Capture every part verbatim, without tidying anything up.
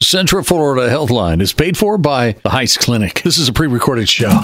Central Florida Healthline is paid for by the Heiss Clinic. This is a pre-recorded show.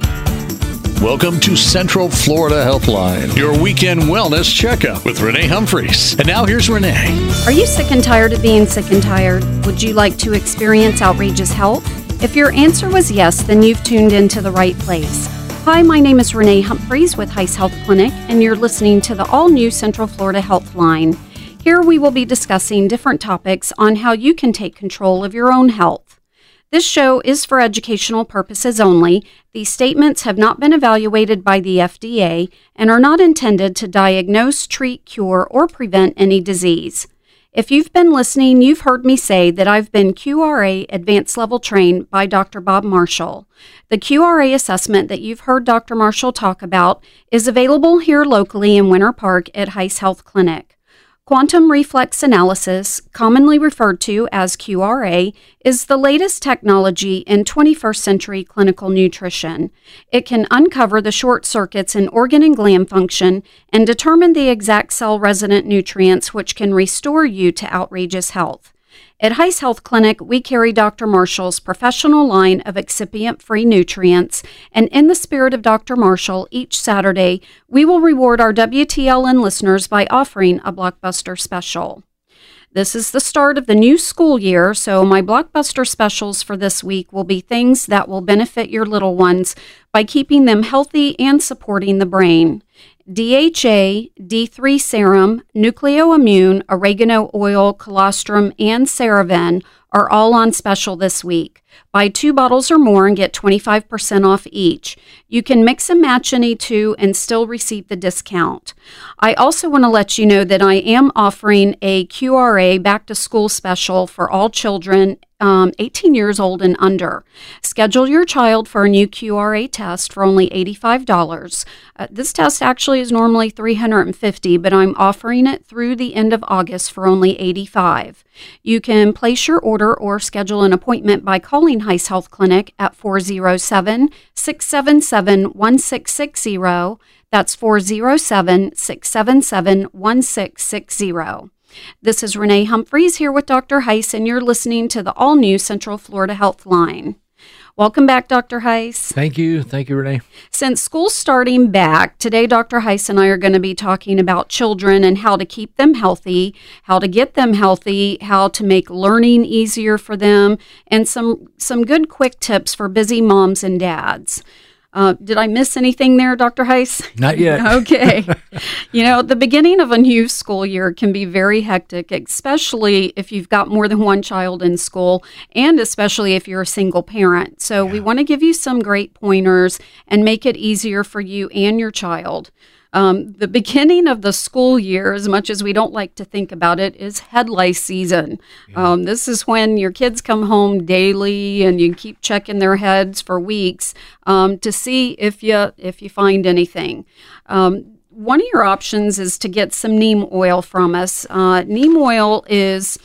Welcome to Central Florida Healthline, your weekend wellness checkup with Renee Humphreys. And now here's Renee. Are you sick and tired of being sick and tired? Would you like to experience outrageous health? If your answer was yes, then you've tuned into the right place. Hi, my name is Renee Humphreys with Heiss Health Clinic, and you're listening to the all-new Central Florida Healthline. Here we will be discussing different topics on how you can take control of your own health. This show is for educational purposes only. These statements have not been evaluated by the F D A and are not intended to diagnose, treat, cure, or prevent any disease. If you've been listening, you've heard me say that I've been Q R A Advanced Level trained by Doctor Bob Marshall. The Q R A assessment that you've heard Doctor Marshall talk about is available here locally in Winter Park at Heiss Health Clinic. Quantum reflex analysis, commonly referred to as Q R A, is the latest technology in twenty-first century clinical nutrition. It can uncover the short circuits in organ and gland function and determine the exact cell-resident nutrients which can restore you to outrageous health. At Heiss Health Clinic, we carry Doctor Marshall's professional line of excipient-free nutrients, and in the spirit of Doctor Marshall, each Saturday, we will reward our W T L N listeners by offering a blockbuster special. This is the start of the new school year, so my blockbuster specials for this week will be things that will benefit your little ones by keeping them healthy and supporting the brain. D H A, D three Serum, Nucleoimmune, Oregano Oil, Colostrum, and Ceraven are all on special this week. Buy two bottles or more and get twenty-five percent off each. You can mix and match any two and still receive the discount. I also want to let you know that I am offering a Q R A back to school special for all children um, eighteen years old and under. Schedule your child for a new Q R A test for only eighty-five dollars. Uh, this test actually is normally three hundred fifty dollars, but I'm offering it through the end of August for only eighty-five dollars. You can place your order or schedule an appointment by calling Heiss Health Clinic at four oh seven, six seven seven, one six six zero. That's four oh seven, six seven seven, one six six zero. This is Renee Humphreys here with Doctor Heiss, and you're listening to the all-new Central Florida Healthline. Welcome back, Doctor Heiss. Thank you. Thank you, Renee. Since school's starting back, today Doctor Heiss and I are going to be talking about children and how to keep them healthy, how to get them healthy, how to make learning easier for them, and some, some good quick tips for busy moms and dads. Uh, did I miss anything there, Doctor Heiss? Not yet. Okay. You know, the beginning of a new school year can be very hectic, especially if you've got more than one child in school, and especially if you're a single parent. So yeah. We want to give you some great pointers and make it easier for you and your child. Um, the beginning of the school year, as much as we don't like to think about it, is head lice season. Yeah. Um, this is when your kids come home daily and you keep checking their heads for weeks um, to see if you if you find anything. Um, one of your options is to get some neem oil from us. Uh, neem oil is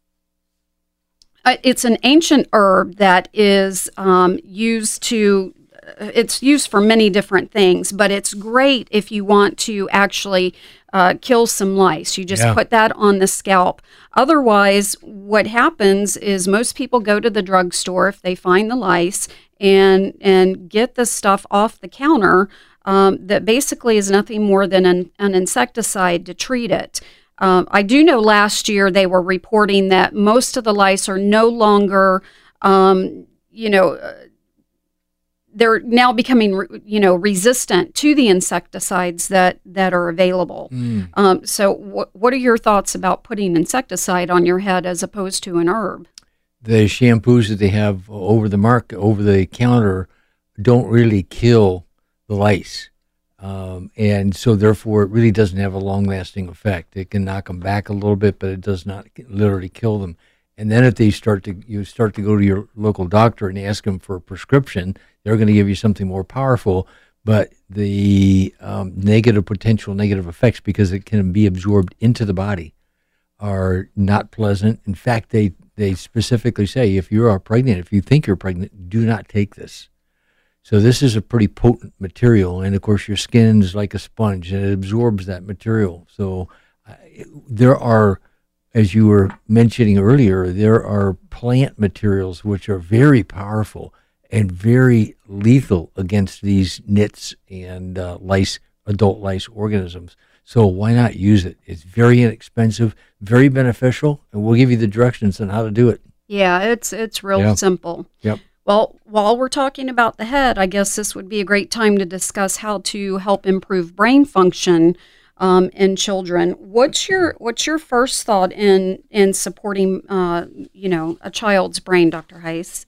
uh, it's an ancient herb that is um, used to It's used for many different things, but it's great if you want to actually uh, kill some lice. You just yeah. put that on the scalp. Otherwise, what happens is most people go to the drugstore if they find the lice and and get the stuff off the counter um, that basically is nothing more than an, an insecticide to treat it. Um, I do know last year they were reporting that most of the lice are no longer, um, you know, they're now becoming, you know, resistant to the insecticides that, that are available. Mm. Um, so wh- what are your thoughts about putting insecticide on your head as opposed to an herb? The shampoos that they have over the market, over the counter, don't really kill the lice. Um, and so therefore it really doesn't have a long-lasting effect. It can knock them back a little bit, but it does not literally kill them. And then if they start to, you start to go to your local doctor and ask them for a prescription, they're going to give you something more powerful, but the um, negative, potential negative effects, because it can be absorbed into the body, are not pleasant. In fact, they, they specifically say, if you are pregnant, if you think you're pregnant, do not take this. So this is a pretty potent material, and of course your skin is like a sponge, and it absorbs that material. So uh, there are, as you were mentioning earlier, there are plant materials, which are very powerful and very lethal against these nits and uh, lice, adult lice organisms. So why not use it? It's very inexpensive, very beneficial, and we'll give you the directions on how to do it. Yeah, it's it's real Yeah. simple. Yep. Well, while we're talking about the head, I guess this would be a great time to discuss how to help improve brain function um, in children. What's your what's your first thought in in supporting uh, you know a child's brain, Doctor Heiss?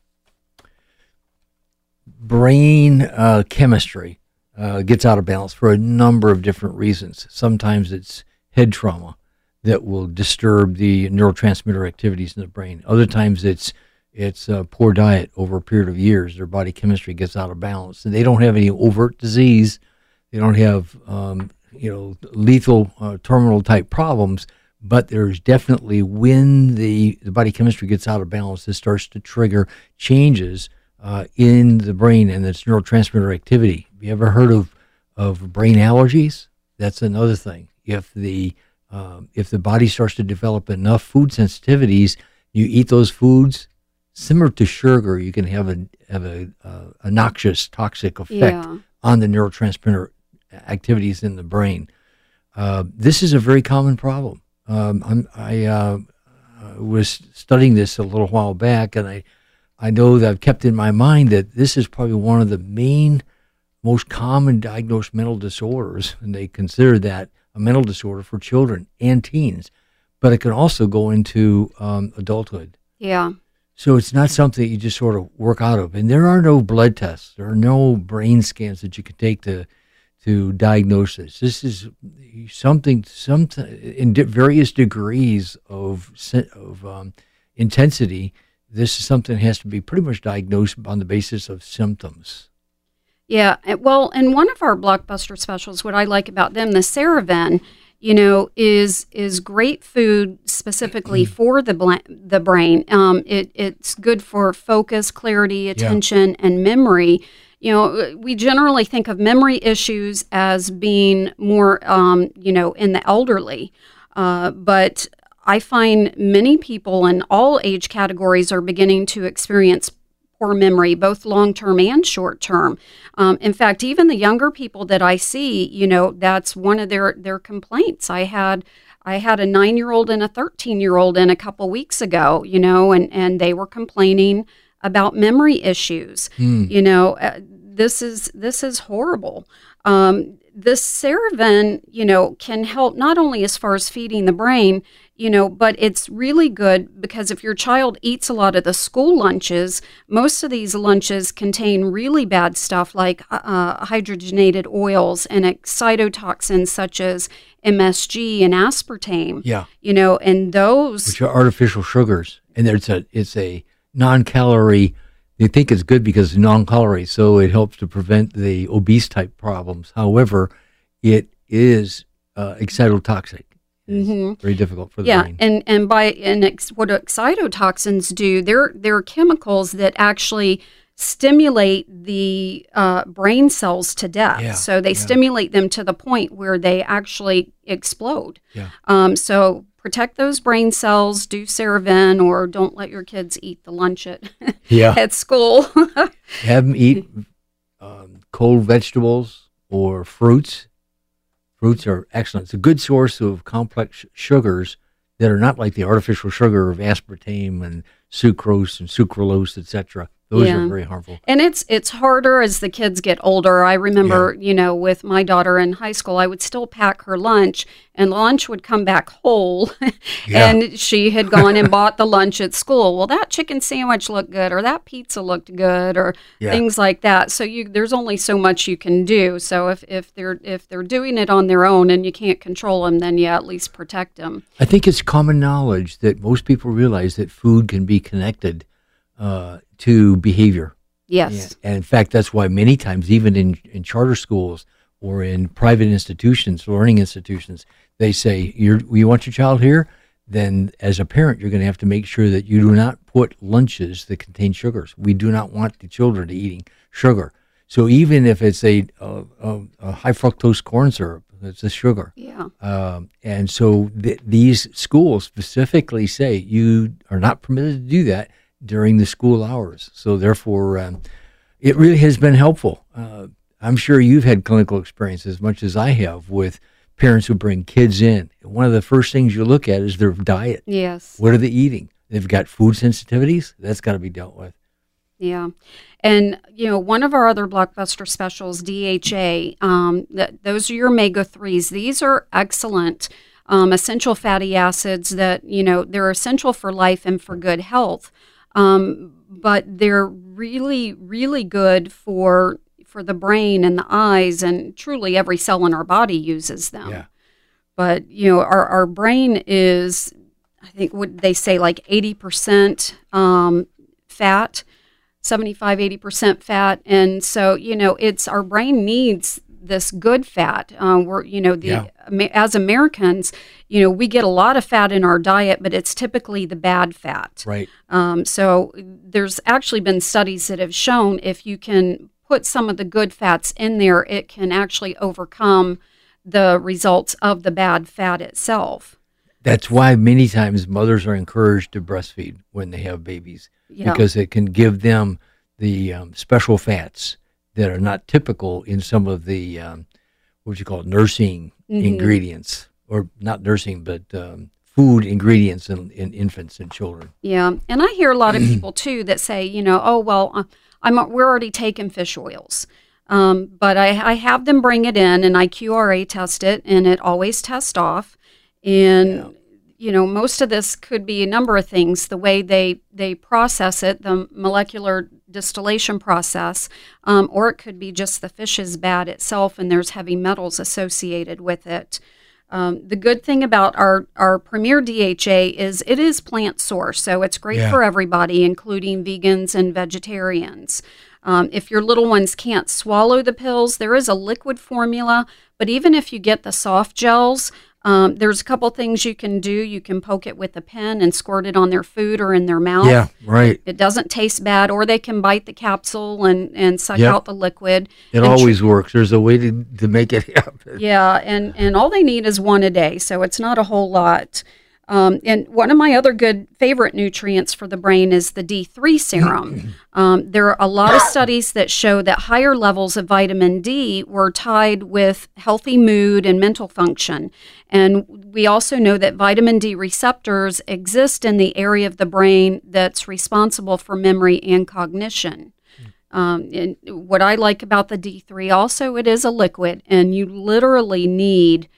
Brain uh, chemistry uh, gets out of balance for a number of different reasons. Sometimes it's head trauma that will disturb the neurotransmitter activities in the brain. Other times it's it's uh, poor diet over a period of years. Their body chemistry gets out of balance, and they don't have any overt disease. They don't have um, you know lethal uh, terminal type problems. But there's definitely when the, the body chemistry gets out of balance, it starts to trigger changes uh, in the brain and its neurotransmitter activity. Have you ever heard of, of brain allergies? That's another thing. If the um, if the body starts to develop enough food sensitivities, you eat those foods, similar to sugar, you can have a have a, uh, a noxious, toxic effect Yeah. on the neurotransmitter activities in the brain. Uh, this is a very common problem. Um, I'm, I uh, uh, was studying this a little while back, and I, I know that I've kept in my mind that this is probably one of the main, most common diagnosed mental disorders, and they consider that a mental disorder for children and teens, but it can also go into um, adulthood. Yeah. So it's not something you just sort of work out of. And there are no blood tests. There are no brain scans that you can take to to diagnose this. This is something, something in di- various degrees of sen- of um, intensity. This is something that has to be pretty much diagnosed on the basis of symptoms. Yeah, and- well, and one of our blockbuster specials, what I like about them, the Cereven, you know, is is great food specifically for the bla- the brain. Um, it it's good for focus, clarity, attention, and memory. You know, we generally think of memory issues as being more, um, you know, in the elderly, uh, but I find many people in all age categories are beginning to experience poor memory, both long-term and short-term. Um, in fact, even the younger people that I see, you know, that's one of their, their complaints. I had I had a nine-year-old and a thirteen-year-old in a couple weeks ago, you know, and, and they were complaining about memory issues. Mm. You know, uh, this is this is horrible. Um, this Cereven, you know, can help not only as far as feeding the brain, you know, but it's really good because if your child eats a lot of the school lunches, most of these lunches contain really bad stuff like uh, hydrogenated oils and excitotoxins such as M S G and aspartame. Yeah. You know, and those... Which are artificial sugars. And there's a it's a non-calorie, they think it's good because it's non-calorie, so it helps to prevent the obese type problems. However, it is uh, excitotoxic. It's Mm-hmm. very difficult for the Yeah, brain. and and by and ex, what excitotoxins do, they're they're chemicals that actually stimulate the uh, brain cells to death. Yeah, So they yeah. stimulate them to the point where they actually explode. Yeah. Um, so protect those brain cells. Do Cereven, or don't let your kids eat the lunch at Yeah. at school. Have them eat um, cold vegetables or fruits. Fruits are excellent. It's a good source of complex sugars that are not like the artificial sugar of aspartame and sucrose and sucralose, et cetera. Those Yeah. are very harmful. And it's it's harder as the kids get older. I remember, you know, with my daughter in high school, I would still pack her lunch, and lunch would come back whole. Yeah. And she had gone and bought the lunch at school. Well, that chicken sandwich looked good, or that pizza looked good, or Yeah. things like that. So you there's only so much you can do. So if, if they're if they're doing it on their own and you can't control them, then you at least protect them. I think it's common knowledge that most people realize that food can be connected uh, to behavior. Yes. And in fact, that's why many times, even in, in charter schools or in private institutions, learning institutions, they say, You're, you want your child here? Then as a parent, you're going to have to make sure that you do not put lunches that contain sugars. We do not want the children to eating sugar. So even if it's a, a, a, a high fructose corn syrup, It's the sugar. Yeah. Um, and so th- these schools specifically say you are not permitted to do that during the school hours. So therefore, um, it really has been helpful. Uh, I'm sure you've had clinical experience as much as I have with parents who bring kids in. One of the first things you look at is their diet. Yes. What are they eating? They've got food sensitivities. That's got to be dealt with. Yeah. And, you know, one of our other blockbuster specials, D H A, um, th- those are your omega threes. These are excellent um, essential fatty acids that, you know, they're essential for life and for good health. Um, but they're really, really good for for the brain and the eyes, and truly every cell in our body uses them. Yeah. But, you know, our, our brain is, I think, what they say, like eighty percent um, fat, seventy-five, eighty percent fat. And so, you know, it's our brain needs this good fat. Uh, we're, you know, the Yeah. as Americans, you know, we get a lot of fat in our diet, but it's typically the bad fat. Right. Um, so there's actually been studies that have shown if you can put some of the good fats in there, it can actually overcome the results of the bad fat itself. That's why many times mothers are encouraged to breastfeed when they have babies, Yeah. because it can give them the um, special fats that are not typical in some of the, um, what you call it, nursing Mhm. ingredients, or not nursing, but um, food ingredients in, in infants and children. Yeah, and I hear a lot of people too that say, you know, oh well, uh, I'm we're already taking fish oils, um, but I, I have them bring it in and I Q R A test it, and it always tests off. And Yeah. you know, most of this could be a number of things: the way they they process it, the molecular distillation process, um, or it could be just the fish is bad itself, and there's heavy metals associated with it. Um, the good thing about our, our Premier D H A is it is plant source, so it's great Yeah. for everybody, including vegans and vegetarians. Um, if your little ones can't swallow the pills, there is a liquid formula, but even if you get the soft gels, um, there's a couple things you can do. You can poke it with a pen and squirt it on their food or in their mouth. Yeah, right. It doesn't taste bad, or they can bite the capsule and, and suck Yep. out the liquid. It And tr- always works. There's a way to, to make it happen. Yeah, and, and all they need is one a day, so it's not a whole lot. Um, and one of my other good favorite nutrients for the brain is the D three serum. Um, there are a lot of studies that show that higher levels of vitamin D were tied with healthy mood and mental function. And we also know that vitamin D receptors exist in the area of the brain that's responsible for memory and cognition. Um, and what I like about the D three also, it is a liquid, and you literally need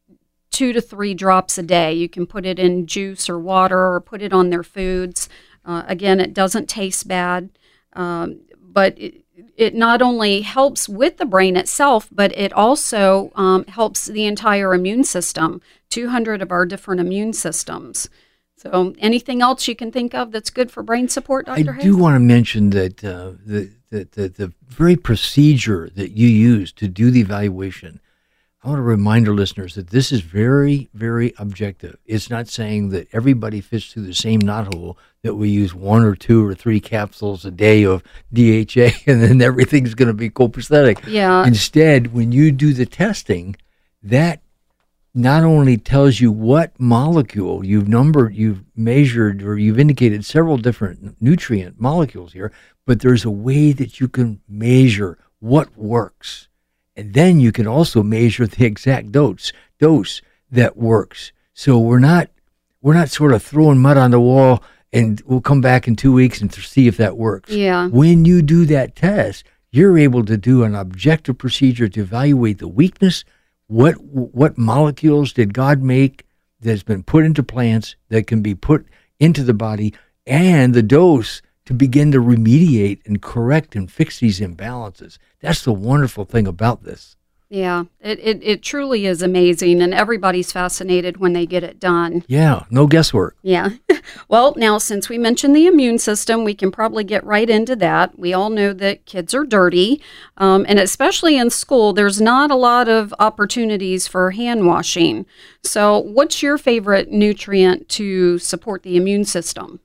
two to three drops a day. You can put it in juice or water or put it on their foods. Uh, again, it doesn't taste bad, um, but it, it not only helps with the brain itself, but it also um, helps the entire immune system, two hundred of our different immune systems. So anything else you can think of that's good for brain support, I Doctor Hayes? do want to mention that uh, the, the, the, the very procedure that you use to do the evaluation, I want to remind our listeners that this is very, very objective. It's not saying that everybody fits through the same knothole, that we use one or two or three capsules a day of D H A and then everything's going to be copacetic. Yeah. Instead, when you do the testing, that not only tells you what molecule you've numbered, you've measured, or you've indicated several different nutrient molecules here, but there's a way that you can measure what works. And then you can also measure the exact dose dose that works. So we're not we're not sort of throwing mud on the wall and we'll come back in two weeks and see if that works. Yeah. When you do that test, you're able to do an objective procedure to evaluate the weakness. What what molecules did God make that's been put into plants that can be put into the body, and the dose to begin to remediate and correct and fix these imbalances. That's the wonderful thing about this. Yeah, it, it, it truly is amazing, and everybody's fascinated when they get it done. Yeah, no guesswork. Yeah. Well, now, since we mentioned the immune system, we can probably get right into that. We all know that kids are dirty, um, and especially in school, there's not a lot of opportunities for hand washing. So what's your favorite nutrient to support the immune system?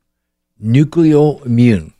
Nucleoimmune.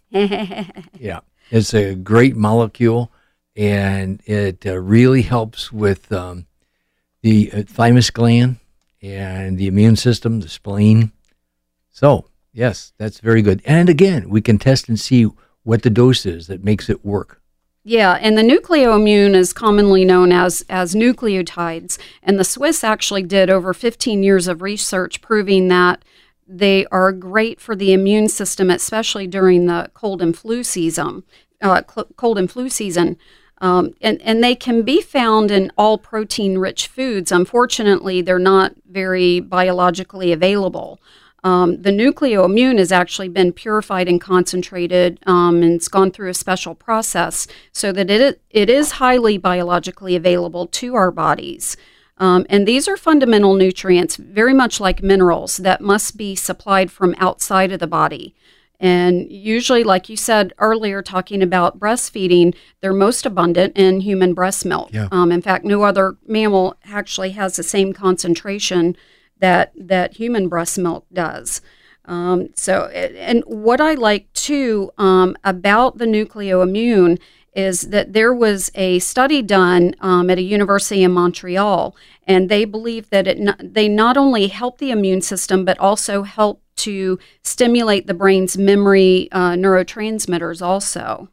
Yeah, it's a great molecule, and it uh, really helps with um, the uh, thymus gland and the immune system, the spleen. So, yes, that's very good. And again, we can test and see what the dose is that makes it work. Yeah, and the nucleoimmune is commonly known as, as nucleotides. And the Swiss actually did over fifteen years of research proving that they are great for the immune system, especially during the cold and flu season. Uh, cold and flu season. Um, and, and they can be found in all protein-rich foods. Unfortunately, they're not very biologically available. Um, the nucleoimmune has actually been purified and concentrated, um, and it's gone through a special process so that it it is highly biologically available to our bodies. Um, and these are fundamental nutrients, very much like minerals, that must be supplied from outside of the body. And usually, like you said earlier, talking about breastfeeding, they're most abundant in human breast milk. Yeah. Um, in fact, no other mammal actually has the same concentration that that human breast milk does. Um, so, and what I like too um, about the nucleoimmune is that there was a study done um, at a university in Montreal, and they believe that it not, they not only help the immune system, but also help to stimulate the brain's memory uh, neurotransmitters also.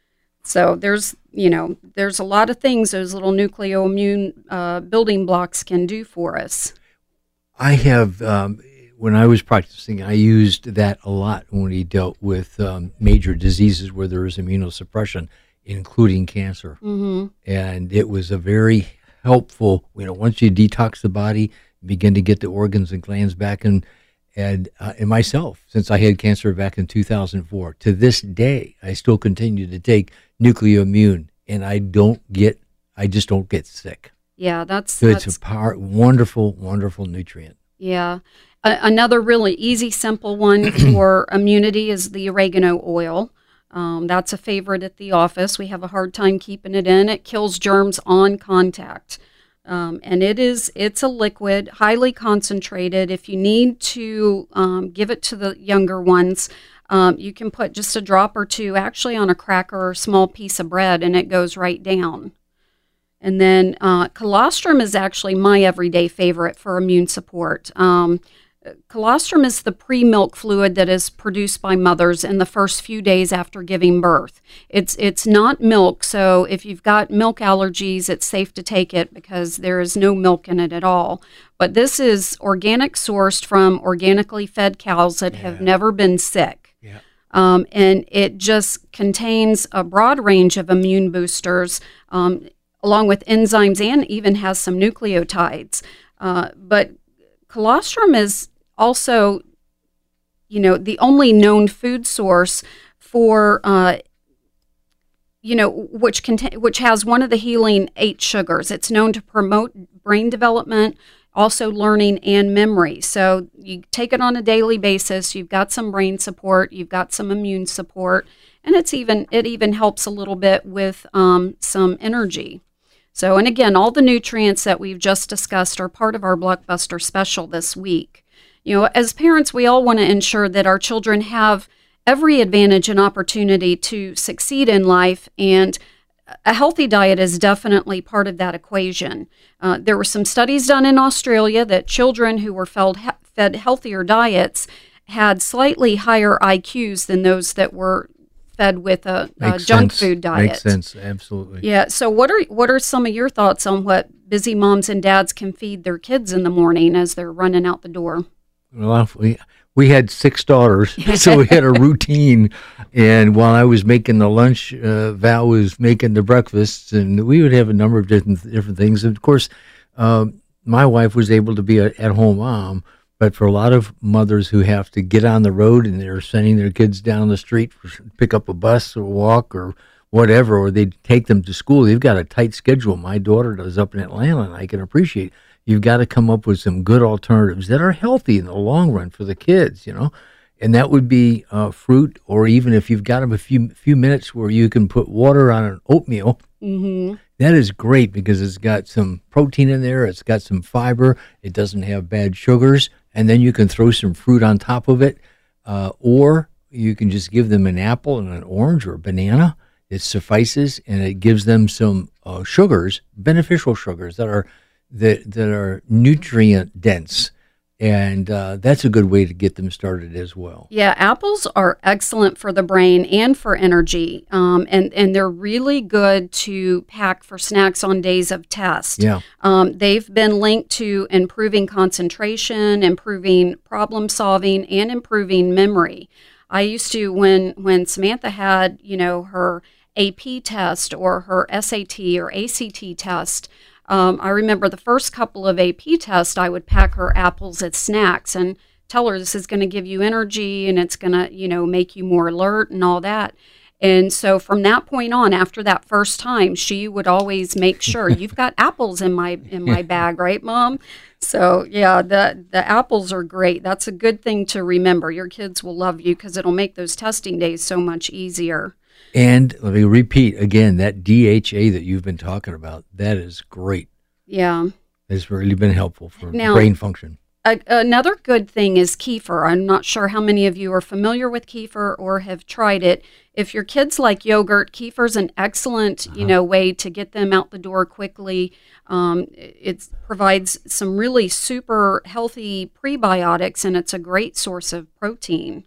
So there's, you know, there's a lot of things those little nucleoimmune uh, building blocks can do for us. I have, um, when I was practicing, I used that a lot when we dealt with um, major diseases where there is immunosuppression, including cancer. Mm-hmm. And it was a very helpful, you know, once you detox the body, begin to get the organs and glands back. And, and, uh, and myself, since I had cancer back in two thousand four, to this day, I still continue to take nucleoimmune, and I don't get, I just don't get sick. Yeah, that's, so that's it's a power, wonderful, wonderful nutrient. Yeah. A- another really easy, simple one for immunity is the oregano oil. Um, that's a favorite at the office. We have a hard time keeping it in. It kills germs on contact. Um, and it is, it's a liquid, highly concentrated. If you need to um, give it to the younger ones, um, you can put just a drop or two actually on a cracker or a small piece of bread, and it goes right down. And then uh, colostrum is actually my everyday favorite for immune support. Um, colostrum is the pre-milk fluid that is produced by mothers in the first few days after giving birth. It's it's not milk, so if you've got milk allergies, it's safe to take it because there is no milk in it at all. But this is organic sourced from organically fed cows that yeah. have never been sick. Yeah. Um, and it just contains a broad range of immune boosters, um, along with enzymes, and even has some nucleotides. Uh, but colostrum is also, you know, the only known food source for, uh, you know, which contain, which has one of the healing eight sugars. It's known to promote brain development, also learning and memory. So you take it on a daily basis. You've got some brain support. You've got some immune support, and it's even it even helps a little bit with um, some energy. So, and again, all the nutrients that we've just discussed are part of our Blockbuster special this week. You know, as parents, we all want to ensure that our children have every advantage and opportunity to succeed in life, and a healthy diet is definitely part of that equation. Uh, there were some studies done in Australia that children who were fed, fed healthier diets had slightly higher I Qs than those that were fed with a, a junk sense. food diet. Makes sense, absolutely. Yeah. So, what are what are some of your thoughts on what busy moms and dads can feed their kids in the morning as they're running out the door? Well, we we had six daughters, so we had a routine. And while I was making the lunch, uh, Val was making the breakfasts, and we would have a number of different different things. And of course, um, my wife was able to be an at-home mom. But for a lot of mothers who have to get on the road and they're sending their kids down the street for pick up a bus or walk or whatever, or they take them to school, they've got a tight schedule. My daughter does up in Atlanta, and I can appreciate. You've got to come up with some good alternatives that are healthy in the long run for the kids, you know. And that would be uh, fruit, or even if you've got them a few few minutes where you can put water on an oatmeal. Mm-hmm. That is great because it's got some protein in there. It's got some fiber. It doesn't have bad sugars. And then you can throw some fruit on top of it. Uh, or you can just give them an apple and an orange or a banana. It suffices, and it gives them some uh, sugars, beneficial sugars that are that that are nutrient dense, and uh, that's a good way to get them started as well. Yeah, apples are excellent for the brain and for energy, um, and and they're really good to pack for snacks on days of test. Yeah, um, they've been linked to improving concentration, improving problem solving, and improving memory. I used to when when Samantha had you know her A P test or her S A T or A C T test. Um, I remember the first couple of A P tests, I would pack her apples as snacks and tell her this is going to give you energy and it's going to, you know, make you more alert and all that. And so from that point on, after that first time, she would always make sure you've got apples in my in my bag, right, Mom? So yeah, the the apples are great. That's a good thing to remember. Your kids will love you because it'll make those testing days so much easier. And let me repeat again, that D H A that you've been talking about, that is great. Yeah. It's really been helpful for Now, brain function. A, another good thing is kefir. I'm not sure how many of you are familiar with kefir or have tried it. If your kids like yogurt, kefir's an excellent, uh-huh. you know, way to get them out the door quickly. Um, it provides some really super healthy prebiotics, and it's a great source of protein.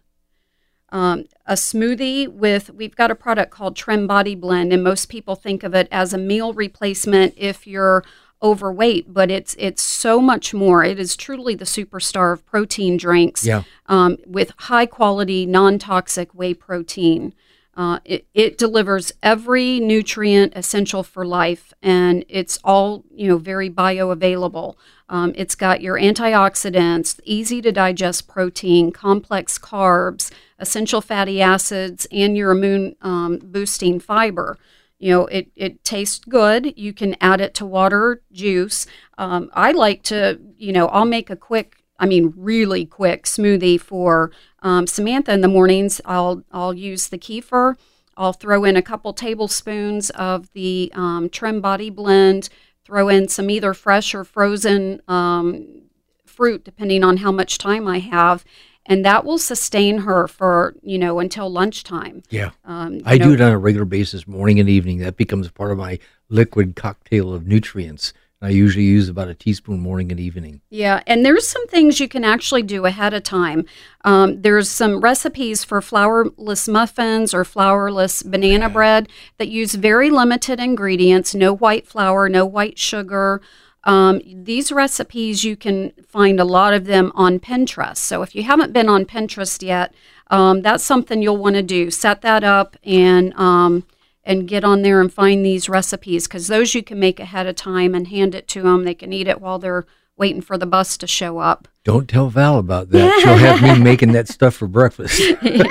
Um, a smoothie with, we've got a product called Trim Body Blend, and most people think of it as a meal replacement if you're overweight, but it's it's so much more. It is truly the superstar of protein drinks, yeah. um, with high quality, non-toxic whey protein. Uh, it, it delivers every nutrient essential for life, and it's all, you know, very bioavailable. Um, it's got your antioxidants, easy to digest protein, complex carbs, essential fatty acids, and your immune um, boosting fiber. You know, it, it tastes good. You can add it to water, juice. Um, I like to, you know, I'll make a quick, I mean, really quick smoothie for um, Samantha in the mornings. I'll I'll use the kefir. I'll throw in a couple tablespoons of the um, Trim Body Blend. Throw in some either fresh or frozen um, fruit, depending on how much time I have. And that will sustain her for, you know, until lunchtime. Yeah. Um, I know, do it on a regular basis, morning and evening. That becomes part of my liquid cocktail of nutrients. I usually use about a teaspoon morning and evening. Yeah, and there's some things you can actually do ahead of time. Um, there's some recipes for flourless muffins or flourless banana yeah. bread that use very limited ingredients, no white flour, no white sugar. Um, these recipes, you can find a lot of them on Pinterest. So if you haven't been on Pinterest yet, um, that's something you'll want to do. Set that up and um, and get on there and find these recipes, because those you can make ahead of time and hand it to them. They can eat it while they're waiting for the bus to show up. Don't tell Val about that. She'll have me making that stuff for breakfast.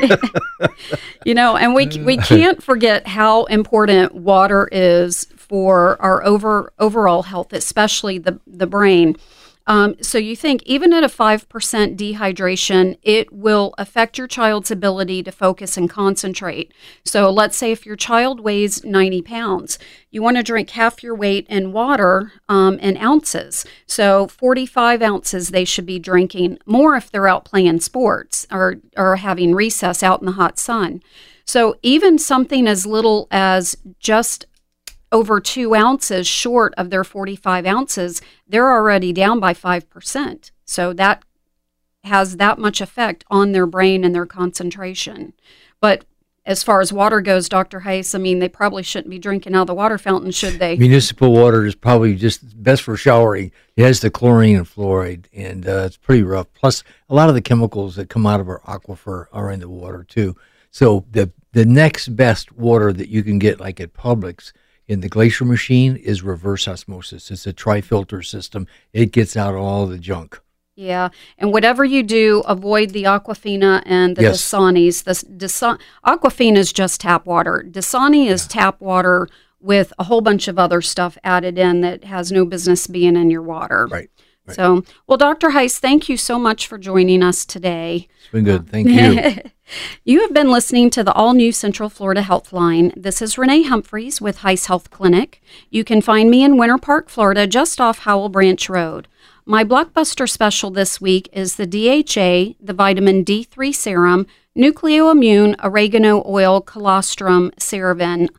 You know, and we we can't forget how important water is for our over overall health, especially the, the brain. Um, so you think even at a five percent dehydration, it will affect your child's ability to focus and concentrate. So let's say if your child weighs ninety pounds, you want to drink half your weight in water um, in ounces. So forty-five ounces they should be drinking, more if they're out playing sports or, or having recess out in the hot sun. So even something as little as just over two ounces short of their forty-five ounces, they're already down by five percent. So that has that much effect on their brain and their concentration. But as far as water goes, Doctor Heiss, I mean, they probably shouldn't be drinking out of the water fountain, should they? Municipal water is probably just best for showering. It has the chlorine and fluoride, and uh, it's pretty rough. Plus, a lot of the chemicals that come out of our aquifer are in the water, too. So the, the next best water that you can get, like at Publix, in the Glacier machine, is reverse osmosis. It's a tri-filter system. It gets out all the junk. Yeah, and whatever you do, avoid the Aquafina and the yes. Dasanis. The Dasa- Aquafina is just tap water. Dasani is yeah. tap water with a whole bunch of other stuff added in that has no business being in your water. Right. right. So, well, Doctor Heiss, thank you so much for joining us today. It's been good. Thank you. You have been listening to the all-new Central Florida Health Line. This is Renee Humphreys with Heiss Health Clinic. You can find me in Winter Park, Florida, just off Howell Branch Road. My blockbuster special this week is the D H A, the vitamin D three serum, Nucleoimmune, oregano oil, colostrum, CeraVen.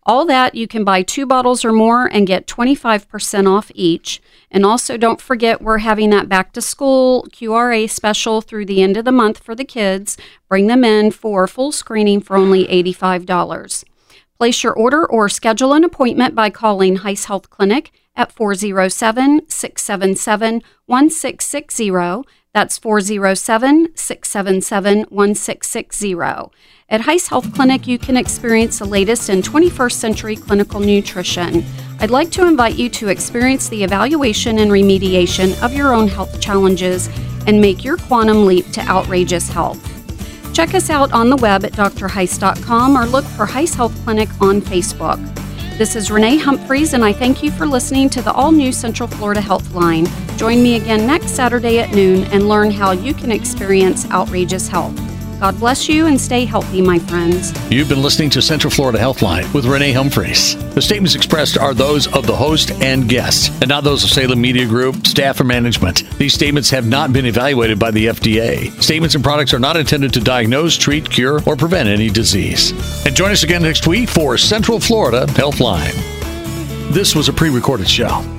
All that, you can buy two bottles or more and get twenty-five percent off each. And also, don't forget, we're having that back to school Q R A special through the end of the month for the kids. Bring them in for full screening for only eighty-five dollars. Place your order or schedule an appointment by calling Heiss Health Clinic at four oh seven, six seven seven, one six six zero. That's four oh seven, six seven seven, one six six zero. At Heiss Health Clinic, you can experience the latest in twenty-first century clinical nutrition. I'd like to invite you to experience the evaluation and remediation of your own health challenges and make your quantum leap to outrageous health. Check us out on the web at d r heiss dot com or look for Heiss Health Clinic on Facebook. This is Renee Humphreys, and I thank you for listening to the all-new Central Florida Health Line. Join me again next Saturday at noon and learn how you can experience outrageous health. God bless you and stay healthy, my friends. You've been listening to Central Florida Healthline with Renee Humphreys. The statements expressed are those of the host and guests, and not those of Salem Media Group, staff, or management. These statements have not been evaluated by the F D A. Statements and products are not intended to diagnose, treat, cure, or prevent any disease. And join us again next week for Central Florida Healthline. This was a pre-recorded show.